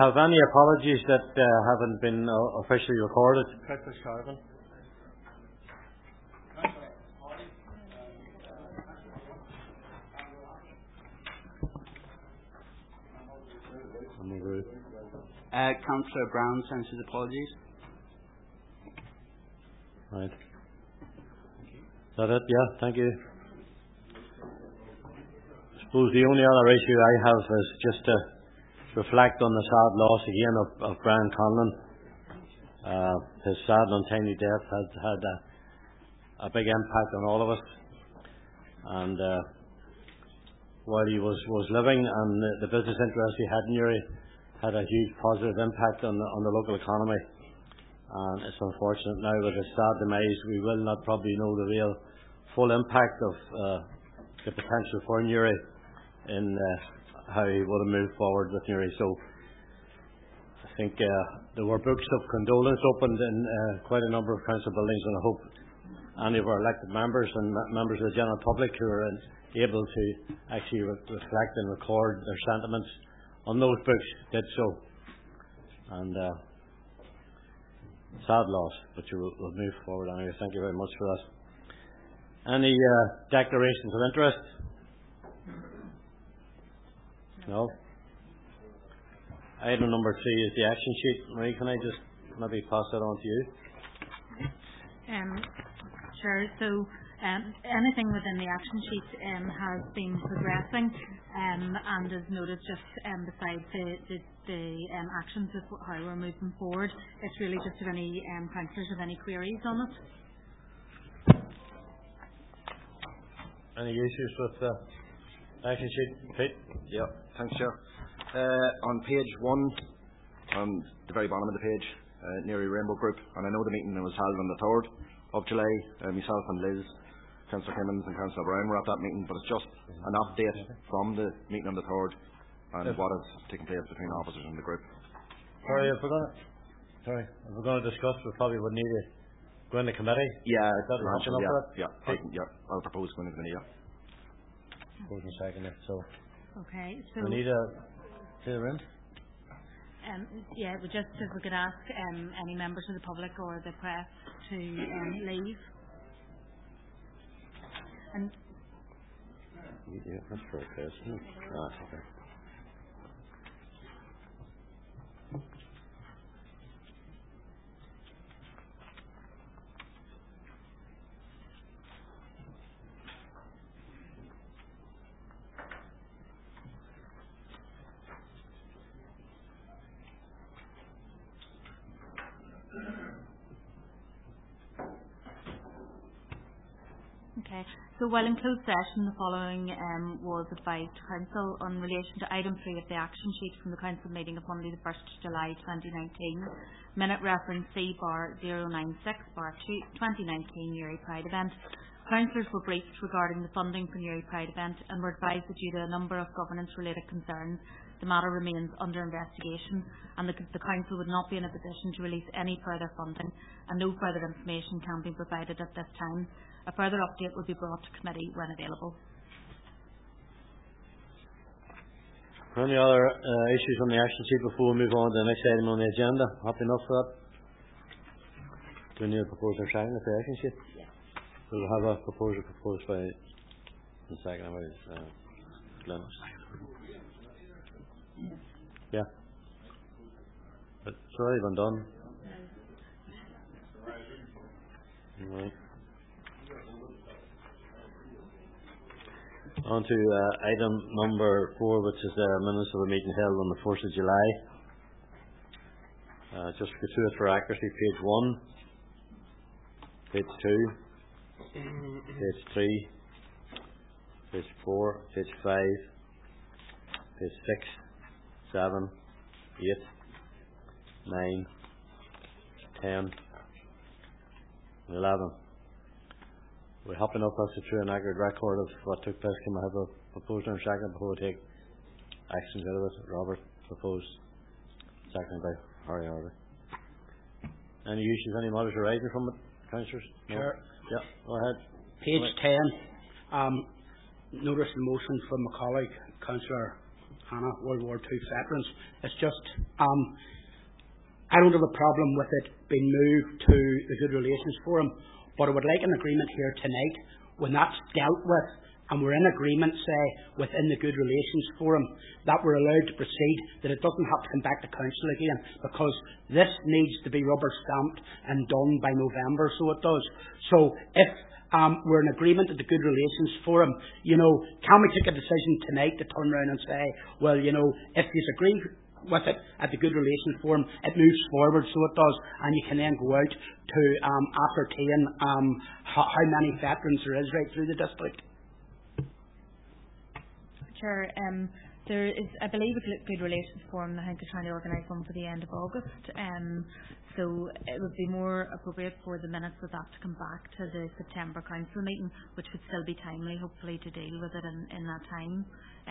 Have any apologies that haven't been officially recorded? Councillor Sharvin. Councillor Brown sends his apologies. Right. Is that it? Yeah, thank you. I suppose the only other issue I have is just to reflect on the sad loss again of Brian Conlon. His sad and untimely death has had a big impact on all of us. And while he was living, and the business interest he had in Uri had a huge positive impact on the local economy. And it's unfortunate now with his sad demise, we will not probably know the real full impact of the potential for Newry in how he would have moved forward with Newry. So I think there were books of condolence opened in quite a number of council buildings, and I hope any of our elected members and members of the general public who are able to actually reflect and record their sentiments on those books did so. And sad loss, but we'll move forward anyway. Thank you very much for that. Any declarations of interest? No? Item number 3 is the action sheet. Marie, can I just maybe pass that on to you? Sure. So anything within the action sheet has been progressing and is noted just beside the actions of how we're moving forward. It's really just if any councillors have any queries on it. Any issues with the action sheet? Pete? Yeah, thanks, Chair. On page 1, on the very bottom of the page, Newry Rainbow Group, and I know the meeting was held on the 3rd of July. Myself and Liz, Councillor Kimmins and Councillor Brown were at that meeting, but it's just an update from the meeting on the 3rd and what has taken place between the officers and the group. Sorry, if we're going to discuss, we probably would need to go into committee. Yeah, is that yeah. I'll propose going into committee. Propose in second. So. Okay. So. We need to the room. Yeah, we just if we could ask any members of the public or the press to leave. And yeah, that's for a person. Okay. Okay. So while in closed session, the following was advised to Council on relation to item 3 of the action sheet from the Council meeting of Monday the 1st of July 2019, minute reference C/096/2019 Newry Pride event. Councillors were briefed regarding the funding for Newry Pride event and were advised that due to a number of governance-related concerns, the matter remains under investigation and the Council would not be in a position to release any further funding and no further information can be provided at this time. A further update will be brought to committee when available. Any other issues on the action sheet before we move on to the next item on the agenda? Happy enough for that? Do we need a proposal second of the action sheet? Yes. So we'll have a proposal proposed by the second by Glenn. Yeah. But it's already been done. Right. On to item number 4, which is the minutes of a meeting held on the 1st of July. Just to go through it for accuracy, page 1, page 2, page 3, page 4, page 5, page 6, 7, 8, 9, 10, and 11. We're happy enough that's a true and accurate record of what took place. Can we have a proposal in a second before we take actions out of it? Robert proposed, seconded by Harry Harvey. Any issues, any matters arising from it, councillors? No? Sure. Yeah, go ahead. Page 10. Notice the motion from my colleague, Councillor Hannah, World War II veterans. It's just, I don't have a problem with it being moved to the Good Relations Forum, but I would like an agreement here tonight when that's dealt with and we're in agreement, say, within the Good Relations Forum, that we're allowed to proceed, that it doesn't have to come back to council again, because this needs to be rubber stamped and done by November, so it does. So if we're in agreement at the Good Relations Forum, can we take a decision tonight to turn around and say, well, if you agree with it at the Good Relations Forum, it moves forward, so it does, and you can then go out to ascertain how many veterans there is right through the district. Chair, there is, I believe, a Good Relations Forum. I think they're trying to organise one for the end of August. So it would be more appropriate for the minutes of that to come back to the September council meeting, which would still be timely, hopefully, to deal with it in that time.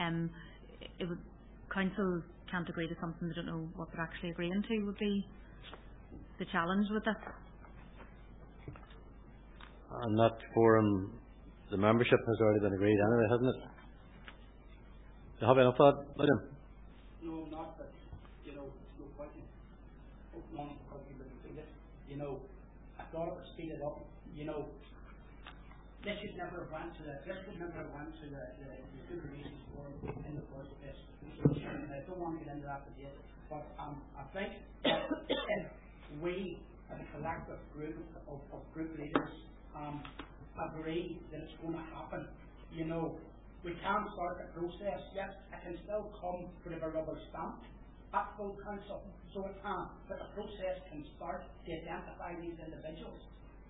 Council can't agree to something they don't know what they're actually agreeing to would be the challenge with it. And that forum, the membership has already been agreed anyway, hasn't it? You have enough of that, William? No, not that, no point in wanting to probably repeat it. I thought it was speeded up. This should never have went to the Good Relations Forum in the first place. I don't want to get into that debate, but I think that if we, as a collective group of group leaders, agree that it's going to happen, we can start the process. Yes, it can still come for the rubber stamp at full council, so it can, but the process can start to identify these individuals.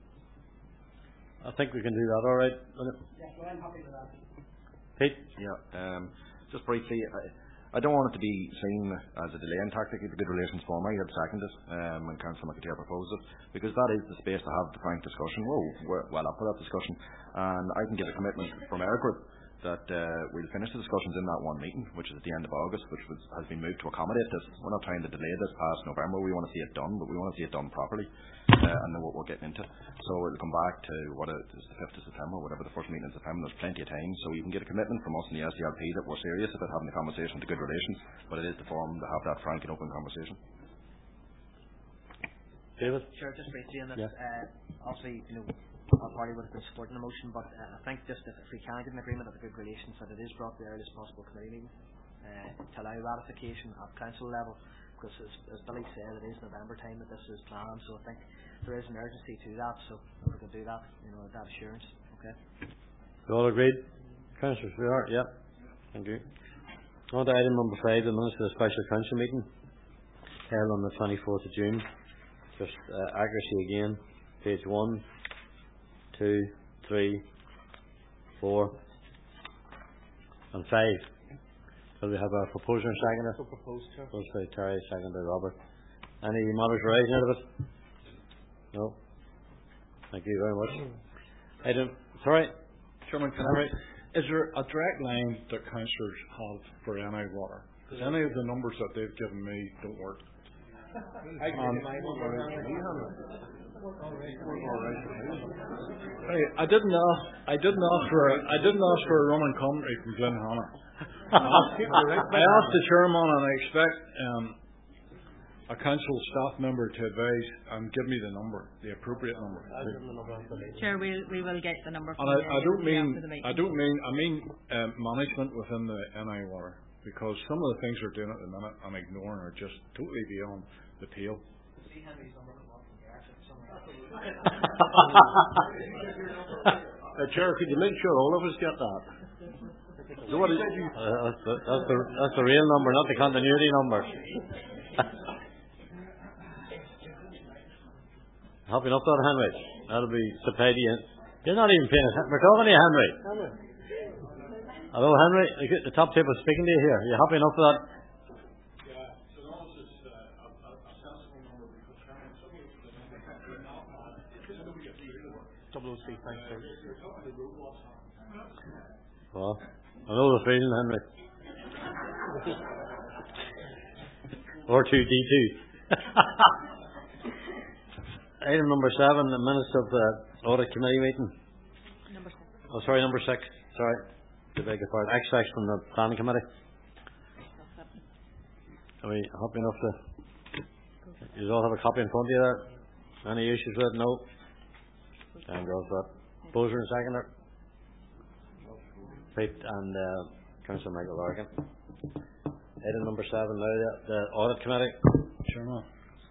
I think we can do that, all right. Yes, well, I'm happy with that. Pete? Yeah, just briefly, I don't want it to be seen as a delaying tactic of the Good Relations Forum. I had seconded when Councillor McAteer proposed it, because that is the space to have the frank discussion. We're well up for that discussion, and I can give a commitment from our group that we'll finish the discussions in that one meeting, which is at the end of August, which has been moved to accommodate this. We're not trying to delay this past November. We want to see it done, but we want to see it done properly, and know what we're getting into. So it'll come back to what is the 5th of September, whatever the first meeting in September. There's plenty of time, so you can get a commitment from us in the SDLP that we're serious about having the conversation to Good Relations, but it is the forum to have that frank and open conversation. David? Sure, just briefly on this. Obviously, our party would have been supporting the motion, but I think just if we can get an agreement at the Good Relations that it is brought to the earliest possible committee meeting to allow ratification at council level, because as Billy said, it is November time that this is planned, so I think there is an urgency to that, so if we can do that, that assurance. Okay. You all agreed? Councillors, we are? Yeah. Thank you. On to item number 5, the minutes of the special council meeting held on the 24th of June. Just accuracy again, page 1, 2, 3, 4 and 5. So we have a proposer and seconder. So proposed, Chair. Proposed by Terry, seconded by Robert. Any matters arising out of it? No. Thank you very much. Sorry. Chairman, is there a direct line that councillors have for NI water? Because any of the numbers that they've given me don't work. I didn't ask for a Roman commentary from Glen Hanna. I asked the chairman, and I expect a council staff member to advise and give me the number, the appropriate number. Sure, we will get the number. And I mean management within the NI water, because some of the things they're doing at the minute and ignoring are just totally beyond the pale. Chair, could you make sure all of us get that? That's the real number, not the continuity number. Happy enough with that, Henry? That'll be subsidiary. You're not even paying attention. We're talking to you, Henry. Hello, Henry. The top table is speaking to you here. Are you happy enough with that? Yeah, so long as it's a sensible number, because some of Well, I know the feeling, Henry. Or 2D2. Item number 7, the minutes of the audit committee meeting. Number 6. Oh, sorry, number 6. Sorry. I beg your pardon. Extracts from the planning committee. Are we happy enough to? You all have a copy in front of you there? Any issues with it? No? Thank God for that. Poser and seconder. Pete and Councillor Michael Larkin. Item number 7 now, the Audit Committee. Chairman.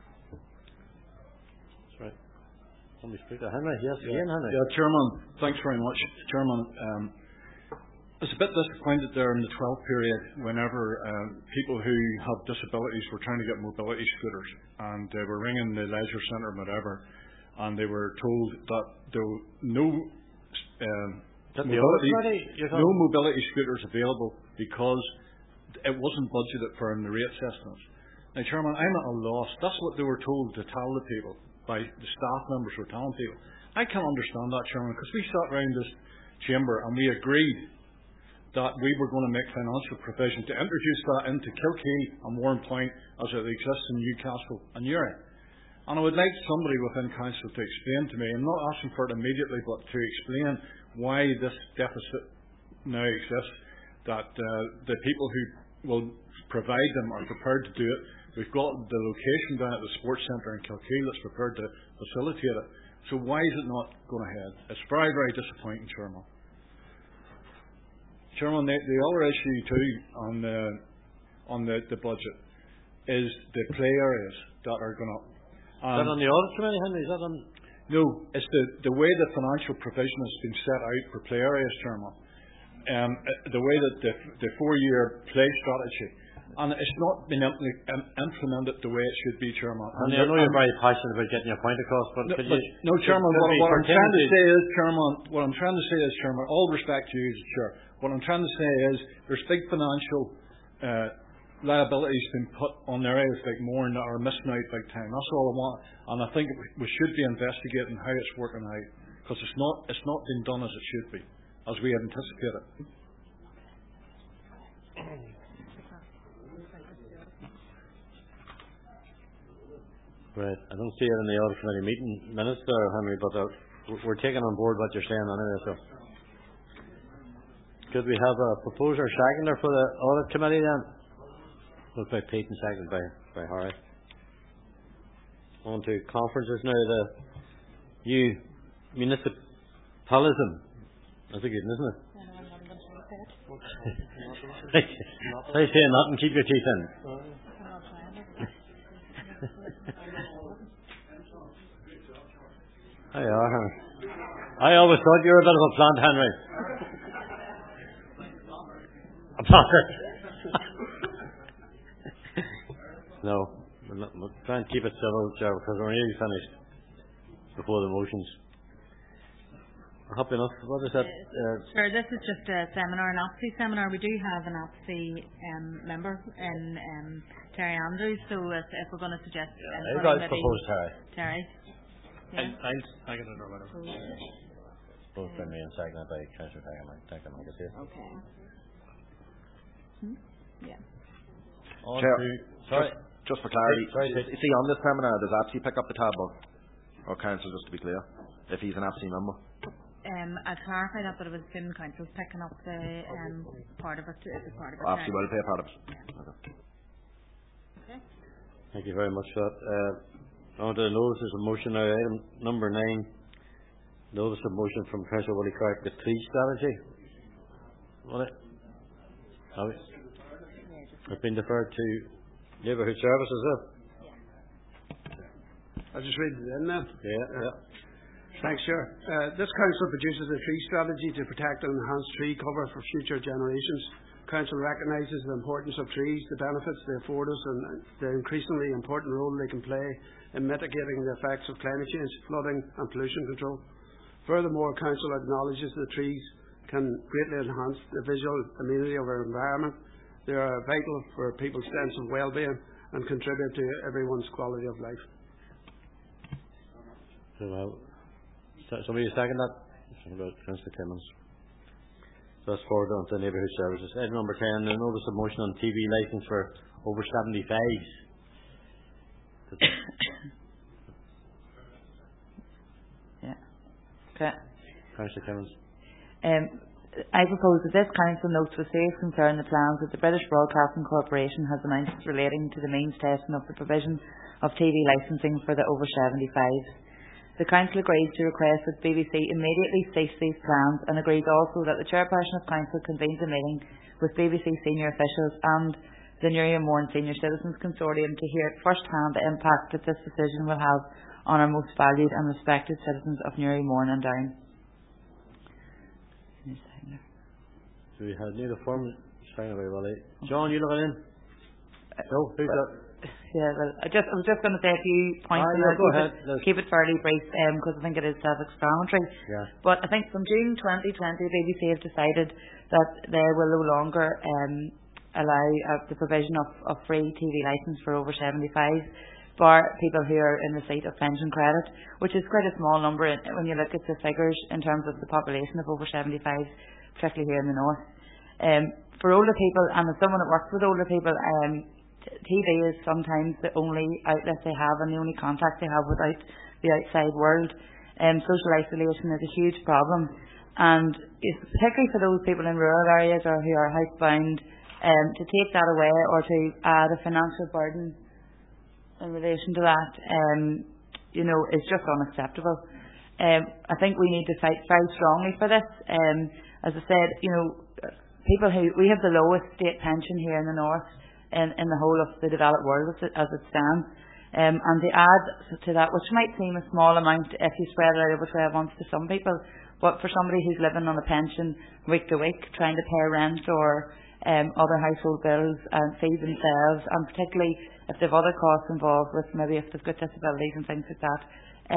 That's right. Somebody speak to Henry. Yes, again, Henry. Yeah, Chairman. Thanks very much, Chairman. I was a bit disappointed there in the 12th period whenever people who have disabilities were trying to get mobility scooters, and they were ringing the leisure centre and whatever, and they were told that there were no mobility scooters available because it wasn't budgeted for in the rates estimates. Now, Chairman, I'm at a loss. That's what they were told to tell the people by the staff members were telling people. I can't understand that, Chairman, because we sat around this chamber and we agreed that we were going to make financial provision to introduce that into Kilkee and Warrenpoint as it exists in Newcastle and Uri. And I would like somebody within Council to explain to me, I'm not asking for it immediately, but to explain why this deficit now exists, that the people who will provide them are prepared to do it. We've got the location down at the Sports Centre in Kilkee that's prepared to facilitate it. So why is it not going ahead? It's very, very disappointing, Chairman. Chairman, the other issue too on the budget is the play areas that are going up. Is that on the Audit Committee, Henry? Is that on? No, it's the way the financial provision has been set out for play areas, Chairman. The way that the 4-year play strategy, and it's not been implemented the way it should be, Chairman. And I know you're very passionate about getting your point across, but no, Chairman. What I'm trying to say is, Chairman, all respect to you, Chair. What I'm trying to say is there's big financial liabilities being put on areas like Mourne that are missing out big time. That's all I want. And I think we should be investigating how it's working out, because it's not being done as it should be, as we had anticipated. Right. I don't see it in the Audit Committee meeting minutes there, Henry, but we're taking on board what you're saying anyway, so. Could we have a proposer seconder for the Audit Committee then? Moved by Pete and seconded by Harry. On to conferences now. The new municipalism. That's a good one, isn't it? Try saying that and keep your teeth in. There you are, Henry. I always thought you were a bit of a plant, Henry. A plant. No, we'll try and keep it civil, Chair, because we're nearly finished before the motions. Happy enough. What is that? Sure, this is just a seminar, an APSI seminar. We do have an APSI member in Terry Andrews, so if we're going to suggest... you guys propose Terry. Terry. Yeah. I'll second it or whatever. Both by me and seconded by Councillor Tagan. Okay. Yeah. Chair, just for clarity, is he on this seminar? Does APSI pick up the tab or Council, just to be clear, if he's an APSI member? I clarified that, but it was student council picking up the part of it. It's a part of it. APSI will pay part of it. Yeah. Okay. Thank you very much for that. On to the notices of motion now. Item number 9. Notice of motion from Councillor Willie Clark, the tree strategy. What it? It's been deferred to Neighbourhood Services, is it? I'll just read it in then. Yeah. Thanks, Chair. This Council produces a tree strategy to protect and enhance tree cover for future generations. Council recognises the importance of trees, the benefits they afford us, and the increasingly important role they can play in mitigating the effects of climate change, flooding and pollution control. Furthermore, Council acknowledges that trees can greatly enhance the visual amenity of our environment. They are vital for people's sense of well-being and contribute to everyone's quality of life. Somebody second that? Councillor Clemens. So that's forward on to Neighbourhood Services. Item number 10, the notice of motion on TV licence for over 75s. Yeah. Okay. Councillor Clemens. I propose that this Council notes with serious concern the plans that the British Broadcasting Corporation has announced relating to the means testing of the provision of TV licensing for the over 75s. The Council agrees to request that BBC immediately cease these plans and agrees also that the Chairperson of Council convenes a meeting with BBC senior officials and the Newry and Mourne Senior Citizens Consortium to hear at first hand the impact that this decision will have on our most valued and respected citizens of Newry, Mourne and Down. So we had neither form sign away, Wally. John, you looking in? No, who's that? Yeah, well, I was just going to say a few points. Go ahead. Keep it fairly brief because I think it is self-explanatory. Yeah. But I think from June 2020, the BBC have decided that they will no longer allow the provision of free TV licence for over 75s for people who are in receipt of pension credit, which is quite a small number when you look at the figures in terms of the population of over 75s, particularly here in the north. For older people, and as someone that works with older people, TV is sometimes the only outlet they have and the only contact they have without the outside world. Social isolation is a huge problem, and particularly for those people in rural areas or who are housebound, to take that away or to add a financial burden in relation to that, is just unacceptable. I think we need to fight very strongly for this. As I said, we have the lowest state pension here in the north in the whole of the developed world as it stands. And to add to that, which might seem a small amount if you spread it out over 12 months to some people, but for somebody who's living on a pension week to week, trying to pay rent or other household bills and feed themselves, and particularly if they have other costs involved with maybe if they've got disabilities and things like that,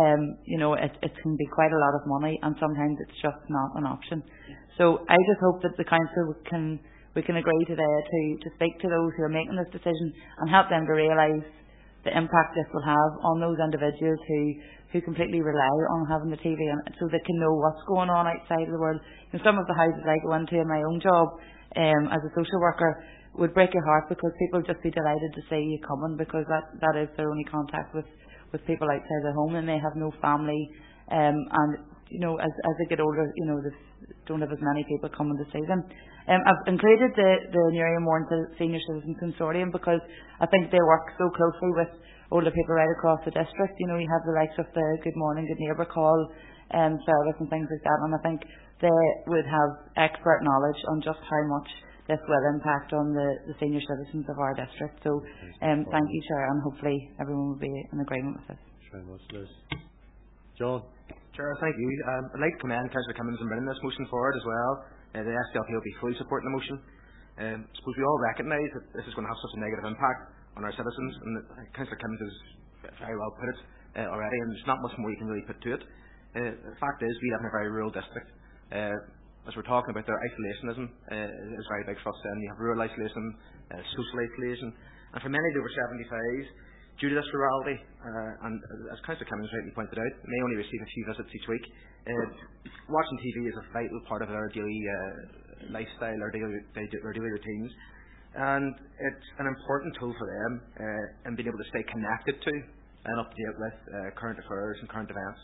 it can be quite a lot of money, and sometimes it's just not an option. So I just hope that the Council we can agree today to speak to those who are making this decision and help them to realise the impact this will have on those individuals who completely rely on having the TV, and so they can know what's going on outside of the world. Some of the houses I go into in my own job as a social worker would break your heart because people would just be delighted to see you coming, because that is their only contact with people outside their home, and they have no family, and as they get older, they don't have as many people coming to see them. I've included the Newry and Mourne Senior Citizen Consortium because I think they work so closely with older people right across the district. You have the likes of the Good Morning, Good Neighbour call service and things like that, and I think they would have expert knowledge on just how much this will impact on the senior citizens of our district. So thank you, Chair, and hopefully everyone will be in agreement with this. Thanks very much, Liz. John? Chair, thank you. I'd like to commend Councillor Cummins in bringing this motion forward as well. The SDLP will be fully supporting the motion. I suppose we all recognise that this is going to have such a negative impact on our citizens, and Councillor Cummins has very well put it already, and there's not much more you can really put to it. The fact is, we live in a very rural district. As we're talking about, their isolationism is very big for us, and you have rural isolation, social isolation, and for many of the over 75s, due to this rurality, and as Councillor Cummins rightly pointed out, may only receive a few visits each week. Watching TV is a vital part of their daily lifestyle, their daily routines, and it's an important tool for them in being able to stay connected to and up to date with current affairs and current events.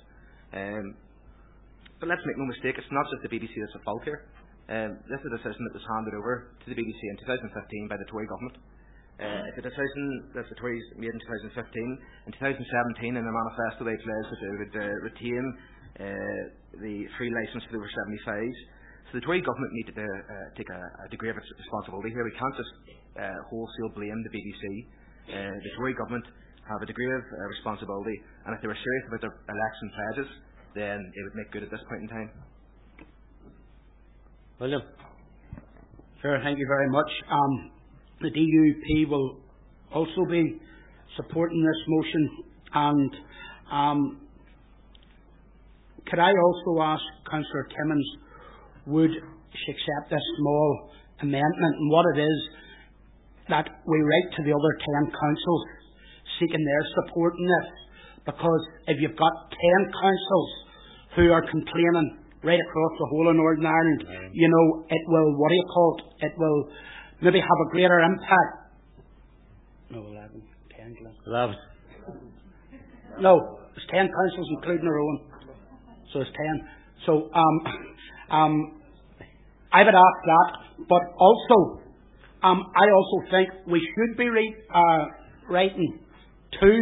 But let's make no mistake, it's not just the BBC that's at fault here. This is a decision that was handed over to the BBC in 2015 by the Tory government. It's a decision that the Tories made in 2015. In 2017, in the manifesto, they pledged that they would retain the free licence for the over 75s. So the Tory government needed to take a degree of responsibility here. We can't just wholesale blame the BBC. The Tory government have a degree of responsibility, and if they were serious about their election pledges, then it would make good at this point in time. William? Sure, thank you very much. The DUP will also be supporting this motion, and could I also ask Councillor Timmins, would she accept this small amendment, and what it is that we write to the other 10 councils seeking their support in this? Because if you've got 10 councils who are complaining right across the whole of Northern Ireland, it will, it will maybe have a greater impact. No, 11, 10. 11. No, it's 10 councils including our own. So it's 10. So, I would ask that, but also, I also think we should be writing to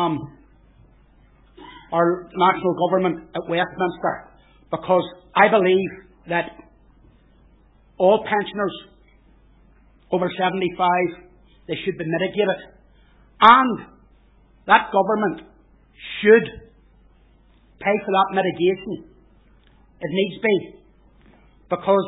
our national government at Westminster, because I believe that all pensioners over 75, they should be mitigated, and that government should pay for that mitigation. It needs be, because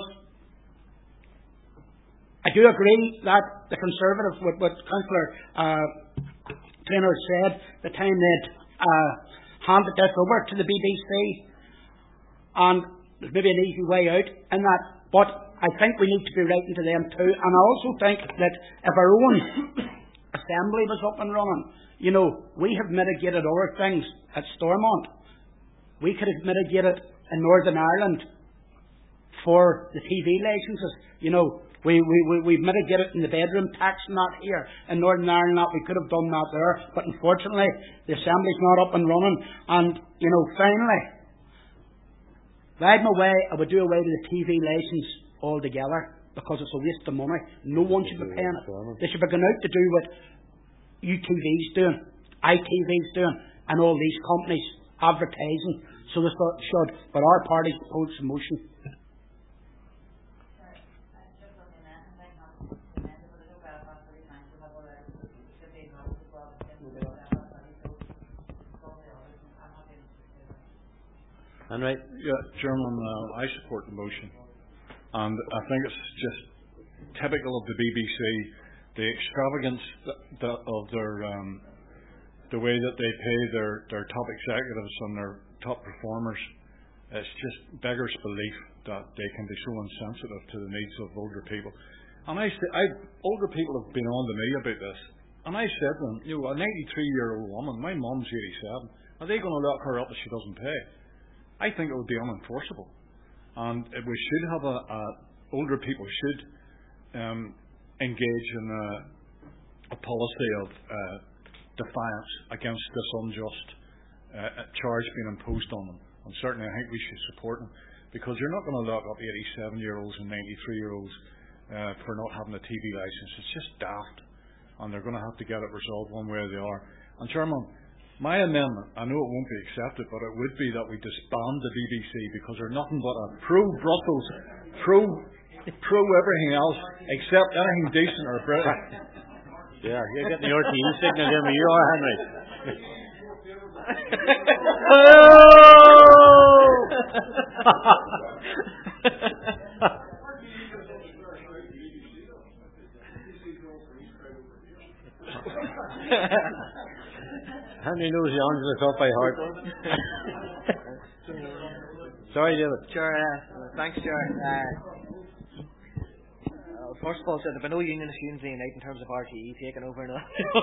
I do agree that the Conservatives, what Councillor Traynor said, the time they'd handed this over to the BBC, and there's maybe an easy way out in that, but I think we need to be writing to them too. And I also think that if our own assembly was up and running, you know, we have mitigated other things at Stormont. We could have mitigated in Northern Ireland for the TV licenses. You know, we've mitigated in the bedroom tax and that here in Northern Ireland. That we could have done that there, but unfortunately the assembly's not up and running. And you know, finally, if I had my way, I would do away with the TV license altogether, because it's a waste of money. No one should be paying it. They should be going out to do what UTV's doing, ITV's doing, and all these companies advertising. So they should. But our party supports the motion. Henry? Yeah, Chairman, I support the motion. And I think it's just typical of the BBC, the extravagance of their the way that they pay their top executives and their top performers. It's just beggars belief that they can be so insensitive to the needs of older people. And older people have been on to me about this, and I said to them, you know, a 93-year-old woman, my mum's 87, are they going to lock her up if she doesn't pay? I think it would be unenforceable, and we should have older people should engage in a policy of defiance against this unjust charge being imposed on them. And certainly, I think we should support them, because you're not going to lock up 87-year-olds and 93-year-olds for not having a TV license. It's just daft, and they're going to have to get it resolved one way or the other. And Chairman, my amendment, I know it won't be accepted, but it would be that we disband the BBC, because they're nothing but a pro-Brussels, pro-everything else, except anything decent or British. Yeah, you're getting the RTE signal here, but you are, Henry. Henry knows the Angela Cup by heart. Sorry, David. Sure, thanks, Chair. First of all, there have been no unionist unity tonight in terms of RTE taking over now.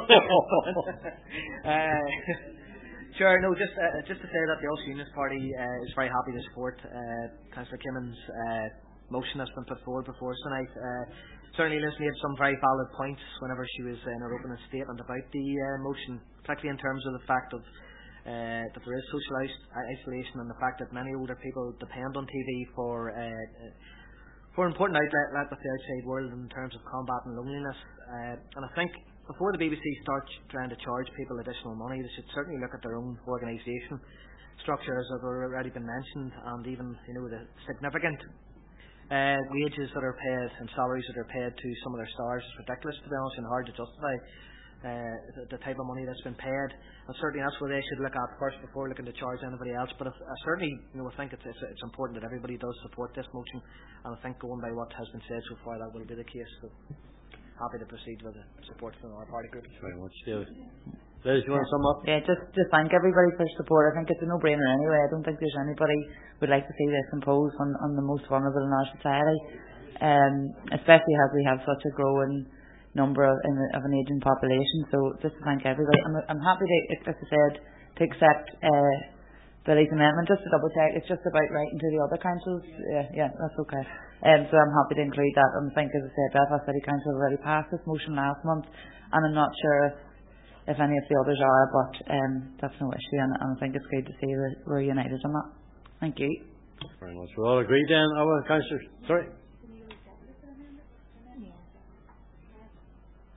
Sure, no, just to say that the Ulster Unionist Party is very happy to support Councillor Kimmon's motion that's been put forward before us tonight. Certainly Liz made some very valid points whenever she was in her opening statement about the motion, particularly in terms of the fact of that there is social isolation, and the fact that many older people depend on TV for important outlet with the outside world in terms of combating loneliness. And I think before the BBC starts trying to charge people additional money, they should certainly look at their own organisation structure, as have already been mentioned, and even the significant wages that are paid and salaries that are paid to some of their stars is ridiculous, to be honest, and hard to justify the type of money that's been paid. And certainly that's what they should look at first before looking to charge anybody else. But certainly, I think it's important that everybody does support this motion, and I think going by what has been said so far, that will be the case. So happy to proceed with the support from our party group. Thanks very much, David. Liz, you want to sum up? Yeah, just thank everybody for support. I think it's a no-brainer anyway. I don't think there's anybody who would like to see this imposed on the most vulnerable in our society, especially as we have such a growing number of an ageing population. So just to thank everybody. I'm happy to, as I said, to accept Billy's amendment. Just to double check, it's just about writing to the other councils. Yeah, that's okay. So I'm happy to include that. And I think, as I said, Belfast City Council already passed this motion last month, and I'm not sure if any of the others are, but that's no issue, and I think it's good to see that we're united on that. Thank you. Very much. We're all agreed then. Our Councillor, sorry.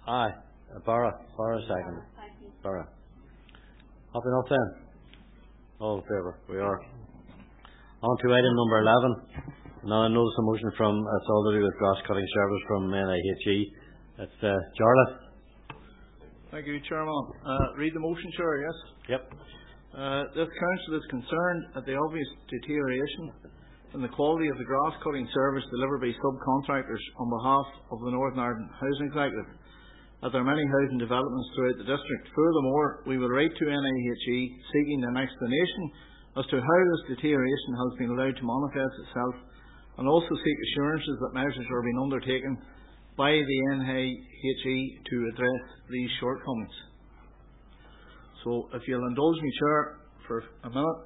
Aye. Barra second. Barra. Happy enough then? All in favour? We are. On to item number 11. Now I notice a motion from Solidarity with Grass Cutting Service from NIHE. It's Jarlath. Thank you, Chairman. Read the motion, Chair, yes? Yep. This Council is concerned at the obvious deterioration in the quality of the grass cutting service delivered by subcontractors on behalf of the Northern Ireland Housing Executive at their many housing developments throughout the district. Furthermore, we will write to NIHE seeking an explanation as to how this deterioration has been allowed to manifest itself, and also seek assurances that measures are being undertaken by the NIHE to address these shortcomings. So, if you'll indulge me, Chair, for a minute.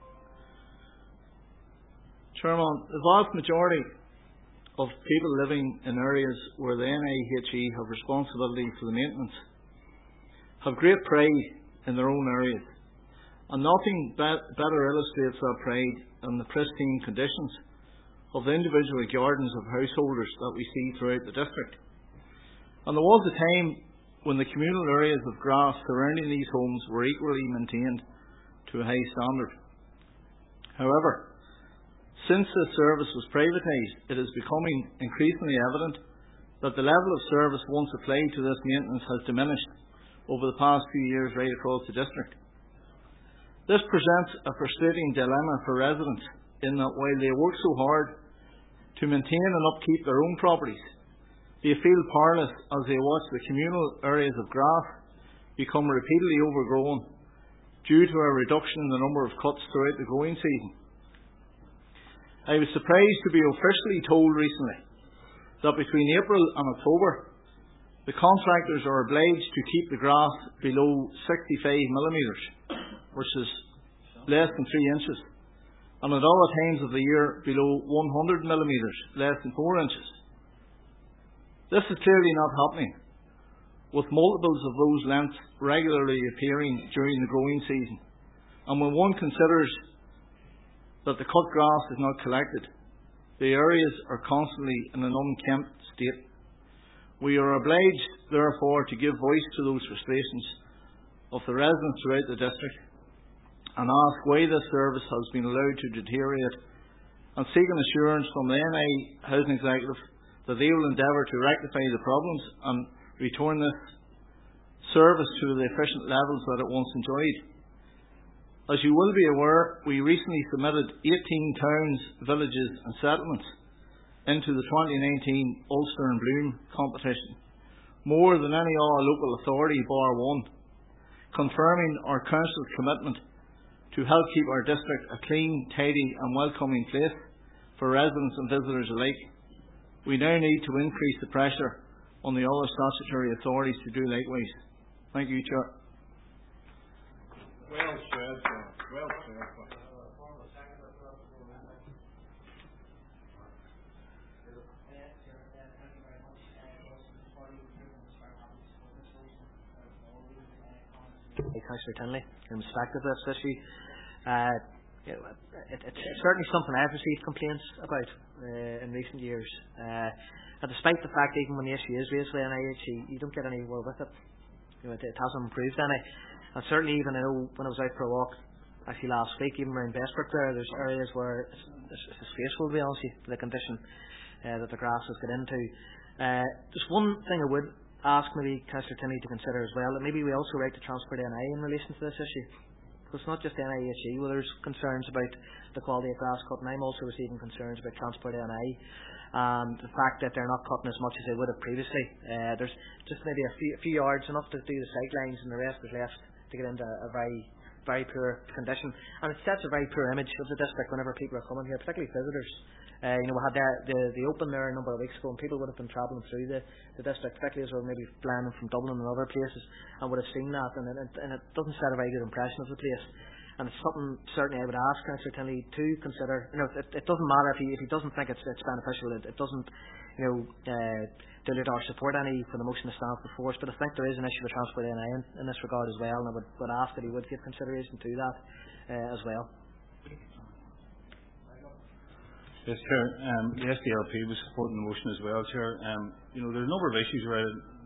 Chairman, the vast majority of people living in areas where the NIHE have responsibility for the maintenance have great pride in their own areas, and nothing better illustrates that pride than the pristine conditions of the individual gardens of householders that we see throughout the district. And there was a time when the communal areas of grass surrounding these homes were equally maintained to a high standard. However, since this service was privatised, it is becoming increasingly evident that the level of service once applied to this maintenance has diminished over the past few years right across the district. This presents a frustrating dilemma for residents in that while they work so hard to maintain and upkeep their own properties, they feel powerless as they watch the communal areas of grass become repeatedly overgrown due to a reduction in the number of cuts throughout the growing season. I was surprised to be officially told recently that between April and October, the contractors are obliged to keep the grass below 65 millimetres, which is less than 3 inches, and at other times of the year below 100 millimetres, less than 4 inches. This is clearly not happening, with multiples of those lengths regularly appearing during the growing season. And when one considers that the cut grass is not collected, the areas are constantly in an unkempt state. We are obliged, therefore, to give voice to those frustrations of the residents throughout the district and ask why this service has been allowed to deteriorate, and seek an assurance from the NI Housing Executive that they will endeavour to rectify the problems and return this service to the efficient levels that it once enjoyed. As you will be aware, we recently submitted 18 towns, villages and settlements into the 2019 Ulster and Bloom competition, more than any other local authority bar one, confirming our Council's commitment to help keep our district a clean, tidy and welcoming place for residents and visitors alike. We now need to increase the pressure on the other statutory authorities to do likewise. Thank you, Chair. Well said, sir. Well said. Councillor Tinley, in respect of this issue, it's certainly something I've received complaints about in recent years. And despite the fact, even when the issue is raised by NIHE, you don't get anywhere with it. It hasn't improved any. And certainly, even I know when I was out for a walk, actually last week, even around Bestbrook there's areas where it's disgraceful, to be honest with you, the condition that the grass has got into. Just one thing I would ask maybe Councillor Tinley to consider as well, that maybe we also write to Transport NI in relation to this issue. Because it's not just NIHE, well, there's concerns about the quality of grass cutting. I'm also receiving concerns about Transport NI and the fact that they're not cutting as much as they would have previously. There's just maybe a few yards, enough to do the sight lines, and the rest is left to get into a very poor condition. And it sets a very poor image of the district whenever people are coming here, particularly visitors. We had the Open there a number of weeks ago, and people would have been travelling through the district, particularly as well, maybe flying from Dublin and other places, and would have seen that, and it doesn't set a very good impression of the place. And it's something certainly I would ask Councillor Tinley to consider. It doesn't matter if he doesn't think it's beneficial. It doesn't dilute our support any for the motion to stand before us. But I think there is an issue with Transport NI in this regard as well, and I would ask that he would give consideration to that as well. Yes, Chair. The SDLP was supporting the motion as well, Chair. There's a number of issues around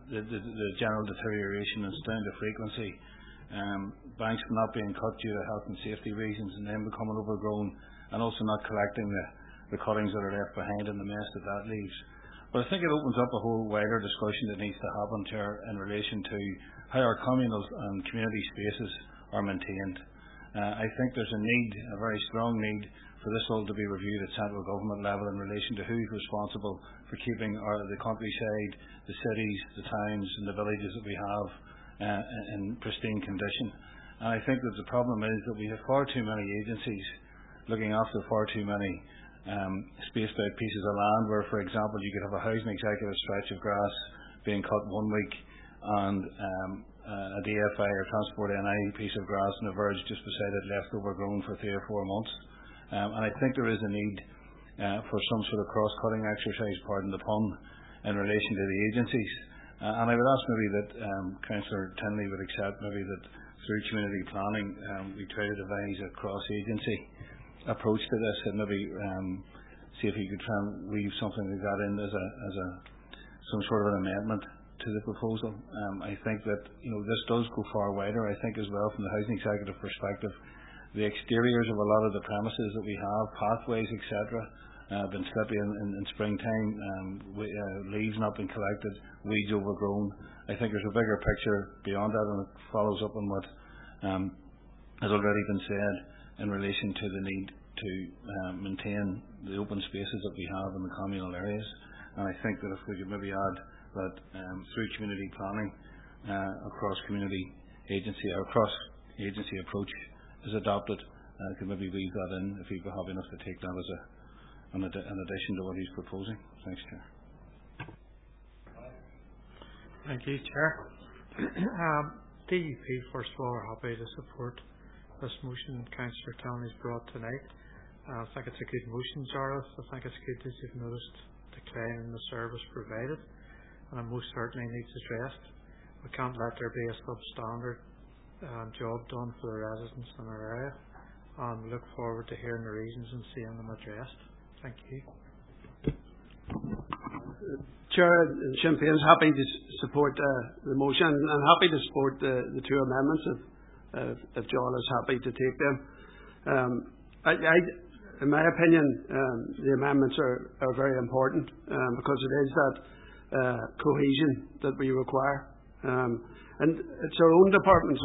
the general deterioration and down to frequency. Banks not being cut due to health and safety reasons and then becoming overgrown, and also not collecting the cuttings that are left behind and the mess that leaves. But I think it opens up a whole wider discussion that needs to happen in relation to how our communal and community spaces are maintained. I think there's a very strong need for this all to be reviewed at central government level in relation to who's responsible for keeping the countryside, the cities, the towns and the villages that we have in pristine condition. And I think that the problem is that we have far too many agencies looking after far too many spaced out pieces of land where, for example, you could have a housing executive stretch of grass being cut one week and a DFI or Transport NI piece of grass in a verge just beside it left overgrown for 3 or 4 months. And I think there is a need for some sort of cross-cutting exercise, pardon the pun, in relation to the agencies. And I would ask maybe that Councillor Tinley would accept maybe that through community planning we try to devise a cross-agency approach to this, and maybe see if you could try and weave something like that in as some sort of an amendment to the proposal. I think that this does go far wider. I think as well from the housing executive perspective, the exteriors of a lot of the premises that we have, pathways, etc., been slippy in springtime, leaves not been collected, weeds overgrown. I think there's a bigger picture beyond that, and it follows up on what has already been said in relation to the need to maintain the open spaces that we have in the communal areas. And I think that if we could maybe add that through community planning, across community agency or cross agency approach is adopted, could maybe weave that in if you'd be happy enough to take that as an addition to what he's proposing. Thanks, Chair. Thank you, Chair. DUP, first of all, are happy to support this motion Councillor Tinley's brought tonight. I think it's a good motion, Jarlath. I think it's good that you've noticed decline in the service provided, and it most certainly needs addressed. We can't let there be a substandard job done for the residents in our area, and we look forward to hearing the reasons and seeing them addressed. Thank you. Chair, Sinn Féin is happy to support the motion and happy to support the two amendments if Jarlath is happy to take them. In my opinion, the amendments are very important because it is that cohesion that we require. And it's our own department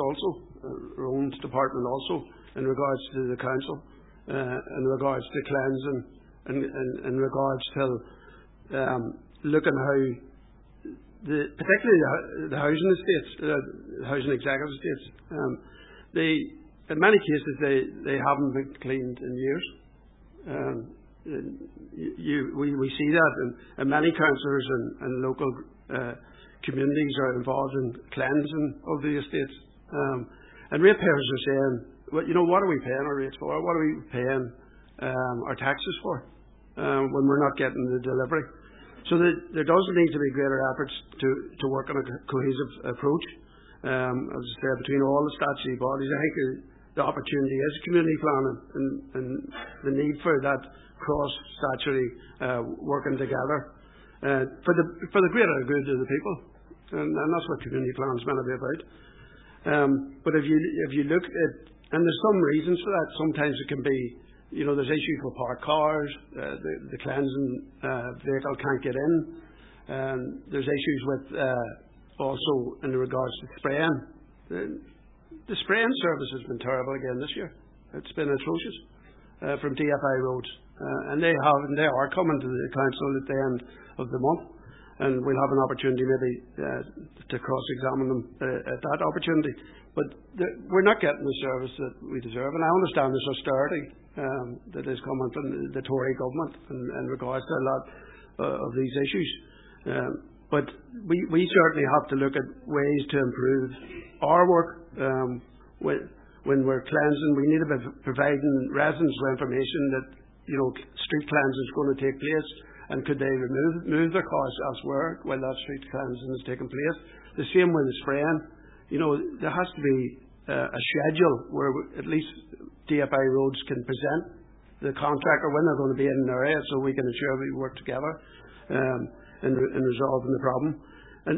also, in regards to the council, in regards to cleansing, in regards to looking how, particularly the housing estates, housing executive estates, in many cases they haven't been cleaned in years. We see that, and many councillors and local communities are involved in cleansing of the estates. And ratepayers are saying, well, what are we paying our rates for? What are we paying our taxes for when we're not getting the delivery? So there does need to be greater efforts to work on a cohesive approach. As I said, between all the statutory bodies, I think the opportunity is community planning and the need for that cross-statutory working together for the greater good of the people, and that's what community planning is meant to be about. But if you look at, and there's some reasons for that. Sometimes it can be, there's issues with parked cars, the cleansing vehicle can't get in, and there's issues with also in regards to spraying. The spraying service has been terrible again this year. It's been atrocious from DFI roads, and they are coming to the council at the end of the month, and we'll have an opportunity maybe to cross-examine them at that opportunity. But we're not getting the service that we deserve, and I understand this austerity that is coming from the Tory government in regards to a lot of these issues. But we certainly have to look at ways to improve our work. When we're cleansing, we need to be providing residents with information that street cleansing is going to take place, and could they move their cars elsewhere while that street cleansing is taking place. The same with the spraying. There has to be a schedule where at least DFI roads can present the contractor when they're going to be in an area, so we can ensure we work together in resolving the problem. And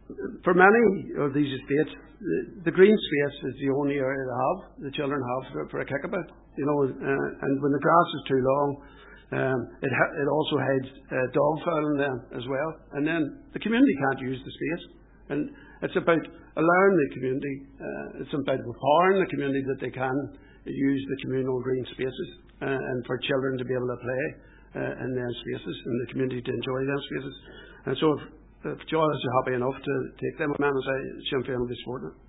for many of these estates, the green space is the only area the children have for a kickabout. And when the grass is too long, it also hides dog fouling then as well. And then the community can't use the space. And it's about allowing the community, it's about empowering the community that they can use the communal green spaces and for children to be able to play in those spaces and the community to enjoy those spaces. And so if John is happy enough to take them, man, as Sinn Féin will be supporting it.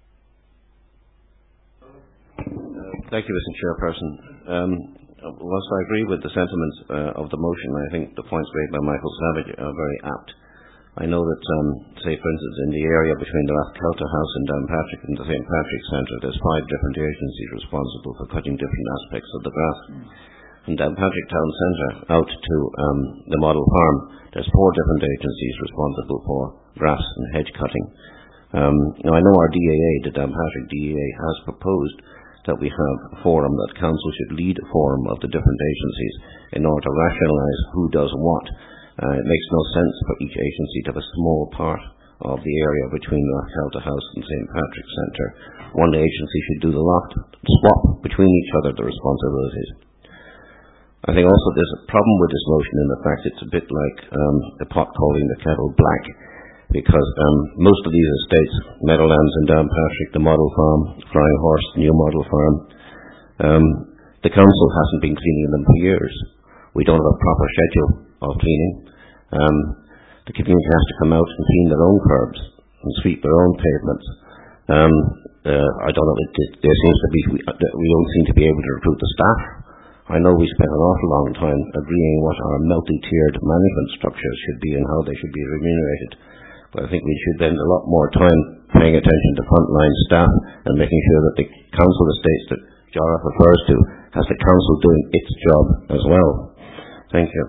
Thank you, Mr. Chairperson. Whilst I agree with the sentiments of the motion, I think the points made by Michael Savage are very apt. I know that, say for instance, in the area between the Rathkelta House and Downpatrick and the St. Patrick's Centre, there's 5 different agencies responsible for cutting different aspects of the grass. From Downpatrick Town Centre out to the model farm, there's 4 different agencies responsible for grass and hedge cutting. Now I know our DAA, the Downpatrick DAA, has proposed that we have a forum, that council should lead a forum of the different agencies in order to rationalise who does what. It makes no sense for each agency to have a small part of the area between Rathkelta House and St. Patrick's Centre. One agency should do the lot, swap between each other the responsibilities. I think also there's a problem with this motion in the fact it's a bit like the pot calling the kettle black, because most of these estates, Meadowlands and Downpatrick, the Model Farm, Flying Horse, the New Model Farm, the council hasn't been cleaning them for years. We don't have a proper schedule of cleaning. The community has to come out and clean their own curbs and sweep their own pavements. I don't know, there seems to be, we don't seem to be able to recruit the staff. I know we spent an awful long time agreeing what our multi-tiered management structures should be and how they should be remunerated. But I think we should spend a lot more time paying attention to frontline staff and making sure that the council estates that Jarlath refers to has the council doing its job as well. Thank you.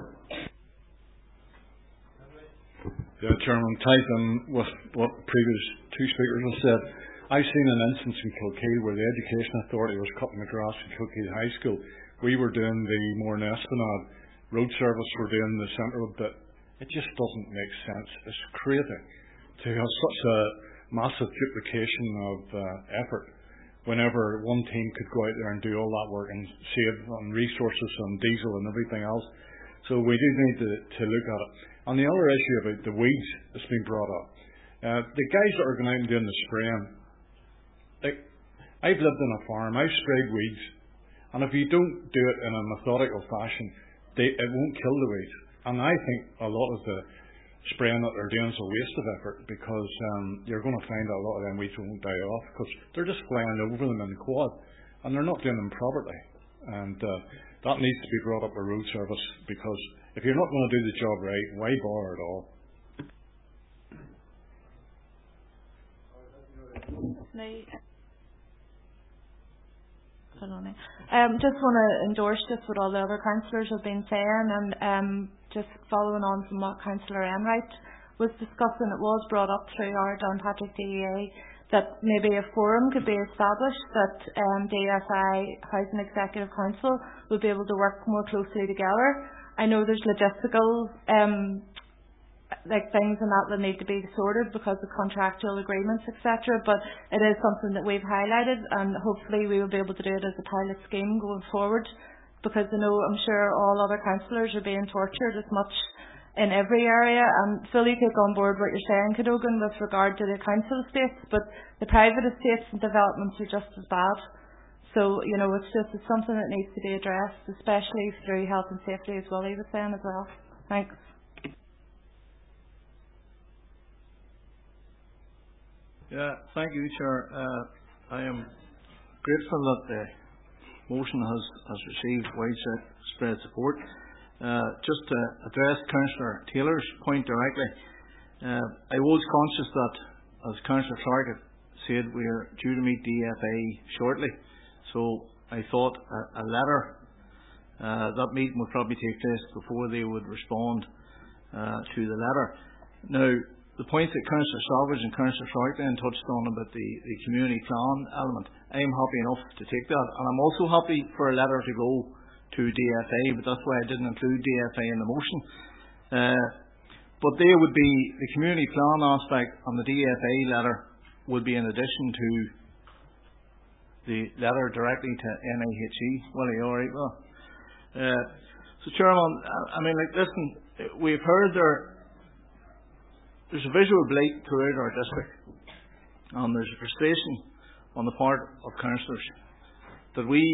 Yeah, Chairman, tied in with what previous 2 speakers have said, I've seen an instance in Kilkeel where the Education Authority was cutting the grass in Kilkeel High School. We were doing the Mourne Esplanade road service, we're doing the central bit. It just doesn't make sense. It's crazy to have such a massive duplication of effort whenever one team could go out there and do all that work and save on resources and diesel and everything else. So we do need to look at it. On the other issue about the weeds that's been brought up, the guys that are going out and doing the spraying, like, I've lived on a farm, I've sprayed weeds, and if you don't do it in a methodical fashion, it won't kill the weeds. And I think a lot of the spraying that they're doing is a waste of effort, because you're going to find a lot of them weeds won't die off because they're just flying over them in the quad and they're not doing them properly. And that needs to be brought up with road service, because if you're not going to do the job right, why bother at all? Just want to endorse just what all the other councillors have been saying, and just following on from what Councillor Enright was discussing, it was brought up through our Downpatrick DEA that maybe a forum could be established, that DSI Housing Executive Council would be able to work more closely together. I know there's logistical like things and that need to be sorted because of contractual agreements, etc. But it is something that we've highlighted, and hopefully we will be able to do it as a pilot scheme going forward, because I know, I'm sure all other councillors are being tortured as much in every area, and fully take on board what you're saying, Cadogan, with regard to the council estates, but the private estates and developments are just as bad. So, you know, it's something that needs to be addressed, especially through health and safety, as Willie was saying as well. Thanks. Yeah, thank you, Chair. I am grateful that the motion has received widespread support. Just to address Councillor Taylor's point directly, I was conscious that, as Councillor Clark said, we are due to meet DFA shortly, so I thought a letter, that meeting would probably take place before they would respond to the letter. Now, the point that Councillor Savage and Councillor Clark then touched on about the community plan element, I am happy enough to take that, and I'm also happy for a letter to go to DFA, but that's why I didn't include DFA in the motion. But they would be, the community plan aspect on the DFA letter would be in addition to the letter directly to NIHE. Willie, all right, well. So, Chairman, I mean, like, listen, we've heard there's a visual blight throughout our district, and there's a frustration on the part of councillors that we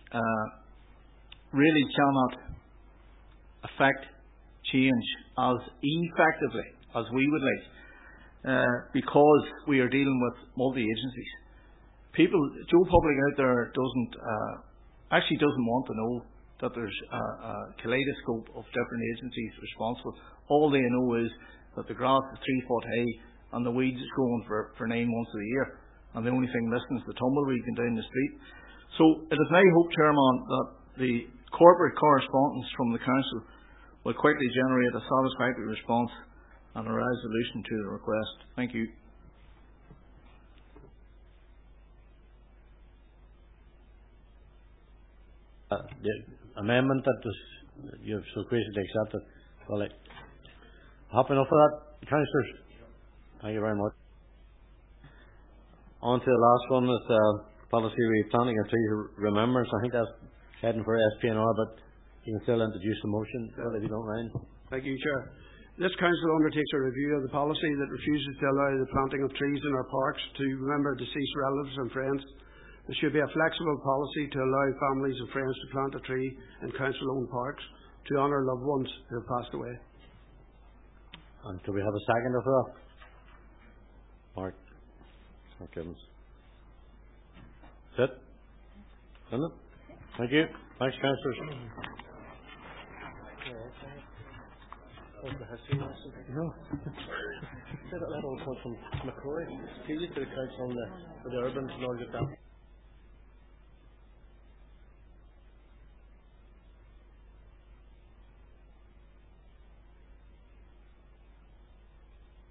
really cannot affect change as effectively as we would like, because we are dealing with multi-agencies. People, Joe Public out there doesn't want to know that there's a kaleidoscope of different agencies responsible. All they know is that the grass is 3 foot high and the weeds is growing for 9 months of the year, and the only thing missing is the tumbleweed going down the street. So it is my hope, Chairman, that the corporate correspondence from the council will quickly generate a satisfactory response and a resolution to the request. Thank you. The amendment that you've so graciously accepted, well, happy enough for that, councillors? Thank you very much. On to the last one is policy replanting and tree remembrance. I think that's heading for SPNR, but you can still introduce the motion, if you don't mind. Thank you, Chair. This council undertakes a review of the policy that refuses to allow the planting of trees in our parks to remember deceased relatives and friends. There should be a flexible policy to allow families and friends to plant a tree in council-owned parks to honour loved ones who have passed away. And do we have a second of that? Mark Gibbons. That's it? Isn't it? Thank you. Thanks, councillors. No. That all comes from McCrory. He used to the council on the urban and all of that.